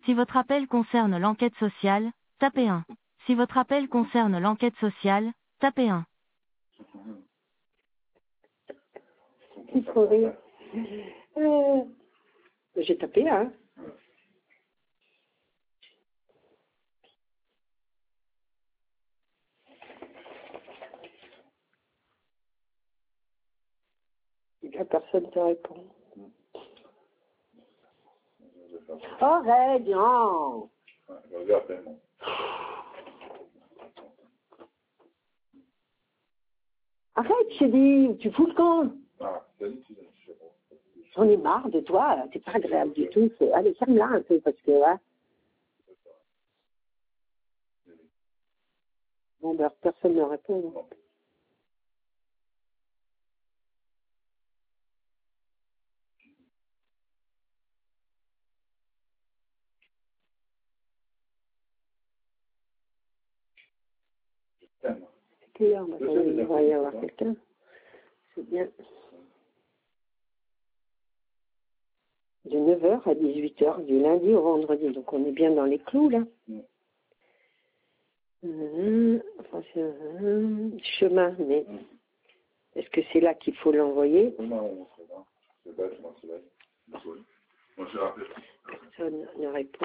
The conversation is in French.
Si votre appel concerne l'enquête sociale, tapez 1. Si votre appel concerne l'enquête sociale, tapez 1. Il faut rire. J'ai tapé, hein. La personne te répond. Arrête, non. Arrête, j'ai dit, tu fous le camp. J'en ai marre de toi, c'est pas agréable du tout. Allez, ferme-la un peu, parce que, hein. Bon, ben, personne ne répond. C'est clair, il devrait y avoir quelqu'un. C'est bien. De 9 h à 18 h, du lundi au vendredi. Donc on est bien dans les clous, là. Chemin, mais est-ce que c'est là qu'il faut l'envoyer? Personne ne répond.